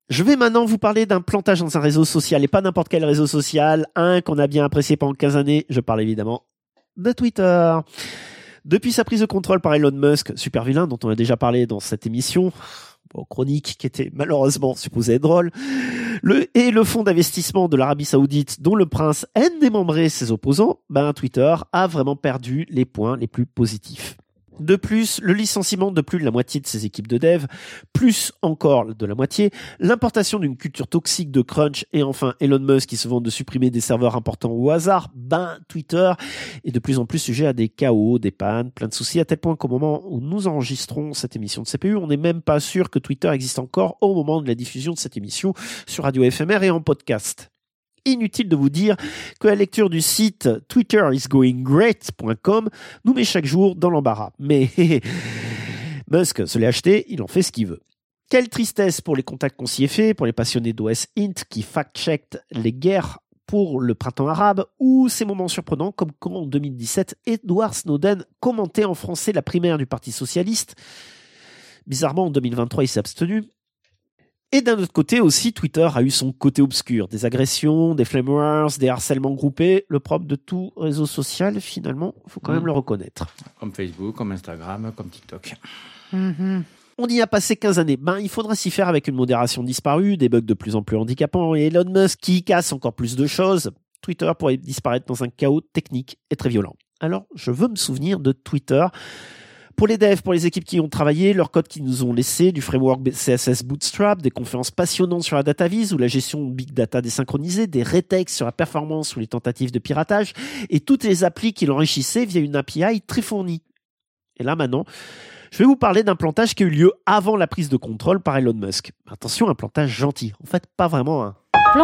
Je vais maintenant vous parler d'un plantage dans un réseau social, et pas n'importe quel réseau social, un qu'on a bien apprécié pendant 15 années. Je parle évidemment de Twitter. Depuis sa prise de contrôle par Elon Musk, super vilain, dont on a déjà parlé dans cette émission, chronique qui était malheureusement supposée être drôle, le fonds d'investissement de l'Arabie Saoudite, dont le prince aime démembrer ses opposants, Twitter a vraiment perdu les points les plus positifs. De plus, le licenciement de plus de la moitié de ses équipes de dev, plus encore de la moitié, l'importation d'une culture toxique de crunch et enfin Elon Musk qui se vante de supprimer des serveurs importants au hasard, Twitter est de plus en plus sujet à des chaos, des pannes, plein de soucis, à tel point qu'au moment où nous enregistrons cette émission de CPU, on n'est même pas sûr que Twitter existe encore au moment de la diffusion de cette émission sur Radio FMR et en podcast. Inutile de vous dire que la lecture du site twitterisgoinggreat.com nous met chaque jour dans l'embarras. Mais Musk se l'est acheté, il en fait ce qu'il veut. Quelle tristesse pour les contacts qu'on s'y est fait, pour les passionnés d'OS Int qui fact-checked les guerres pour le printemps arabe, ou ces moments surprenants comme quand en 2017, Edward Snowden commentait en français la primaire du Parti Socialiste. Bizarrement, en 2023, il s'est abstenu. Et d'un autre côté aussi, Twitter a eu son côté obscur, des agressions, des flame wars, des harcèlements groupés, le propre de tout réseau social, finalement, il faut quand même le reconnaître. Comme Facebook, comme Instagram, comme TikTok. On y a passé 15 années. Il faudra s'y faire avec une modération disparue, des bugs de plus en plus handicapants et Elon Musk qui casse encore plus de choses. Twitter pourrait disparaître dans un chaos technique et très violent. Alors, je veux me souvenir de Twitter. Pour les devs, pour les équipes qui y ont travaillé, leurs codes qui nous ont laissé, du framework CSS Bootstrap, des conférences passionnantes sur la data vise ou la gestion de big data désynchronisée, des rétextes sur la performance ou les tentatives de piratage, et toutes les applis qui l'enrichissaient via une API très fournie. Et là maintenant, je vais vous parler d'un plantage qui a eu lieu avant la prise de contrôle par Elon Musk. Attention, un plantage gentil. En fait, pas vraiment un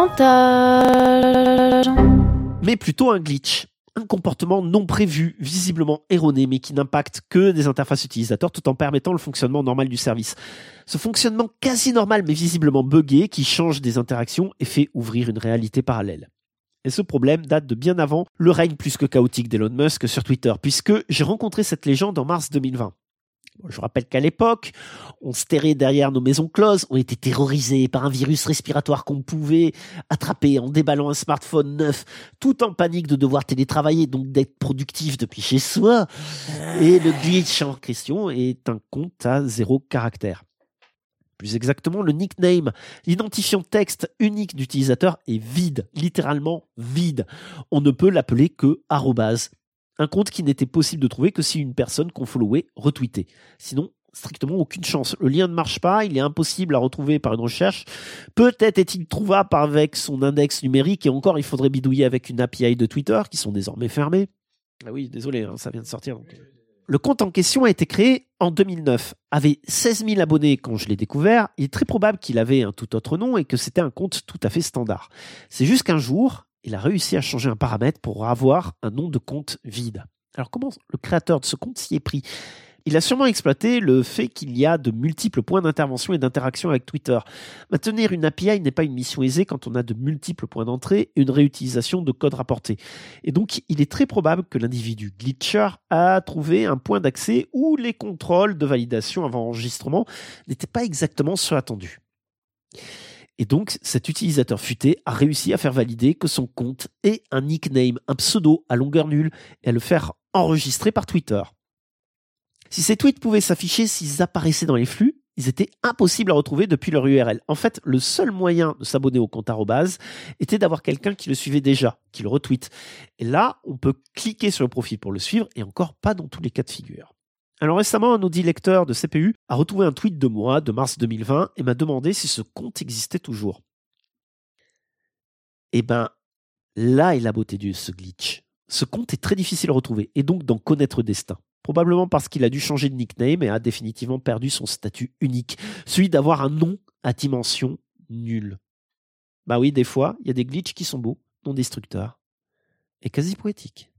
plantage, mais plutôt un glitch. Un comportement non prévu, visiblement erroné, mais qui n'impacte que des interfaces utilisateurs tout en permettant le fonctionnement normal du service. Ce fonctionnement quasi normal, mais visiblement buggé, qui change des interactions et fait ouvrir une réalité parallèle. Et ce problème date de bien avant le règne plus que chaotique d'Elon Musk sur Twitter, puisque j'ai rencontré cette légende en mars 2020. Je rappelle qu'à l'époque, on se terrait derrière nos maisons closes, on était terrorisés par un virus respiratoire qu'on pouvait attraper en déballant un smartphone neuf, tout en panique de devoir télétravailler, donc d'être productif depuis chez soi. Et le glitch en question est un compte à 0 caractère. Plus exactement, le nickname, l'identifiant texte unique d'utilisateur est vide, littéralement vide. On ne peut l'appeler que @. Un compte qui n'était possible de trouver que si une personne qu'on followait retweetait. Sinon, strictement aucune chance. Le lien ne marche pas, il est impossible à retrouver par une recherche. Peut-être est-il trouvable avec son index numérique et encore, il faudrait bidouiller avec une API de Twitter qui sont désormais fermées. Ah oui, désolé, ça vient de sortir. Donc. Le compte en question a été créé en 2009, avait 16 000 abonnés quand je l'ai découvert. Il est très probable qu'il avait un tout autre nom et que c'était un compte tout à fait standard. C'est juste qu'un jour, il a réussi à changer un paramètre pour avoir un nom de compte vide. Alors comment le créateur de ce compte s'y est pris ? Il a sûrement exploité le fait qu'il y a de multiples points d'intervention et d'interaction avec Twitter. Maintenir une API n'est pas une mission aisée quand on a de multiples points d'entrée et une réutilisation de code rapporté. Et donc, il est très probable que l'individu glitcher a trouvé un point d'accès où les contrôles de validation avant enregistrement n'étaient pas exactement ceux attendus. Et donc, cet utilisateur futé a réussi à faire valider que son compte est un nickname, un pseudo à longueur nulle, et à le faire enregistrer par Twitter. Si ces tweets pouvaient s'afficher s'ils apparaissaient dans les flux, ils étaient impossibles à retrouver depuis leur URL. En fait, le seul moyen de s'abonner au compte @ était d'avoir quelqu'un qui le suivait déjà, qui le retweet. Et là, on peut cliquer sur le profil pour le suivre, et encore pas dans tous les cas de figure. Alors récemment, un audit lecteur de CPU a retrouvé un tweet de moi, de mars 2020, et m'a demandé si ce compte existait toujours. Eh ben, là est la beauté de ce glitch. Ce compte est très difficile à retrouver, et donc d'en connaître le destin. Probablement parce qu'il a dû changer de nickname et a définitivement perdu son statut unique, celui d'avoir un nom à dimension nulle. Bah oui, des fois, il y a des glitches qui sont beaux, non destructeurs, et quasi poétiques.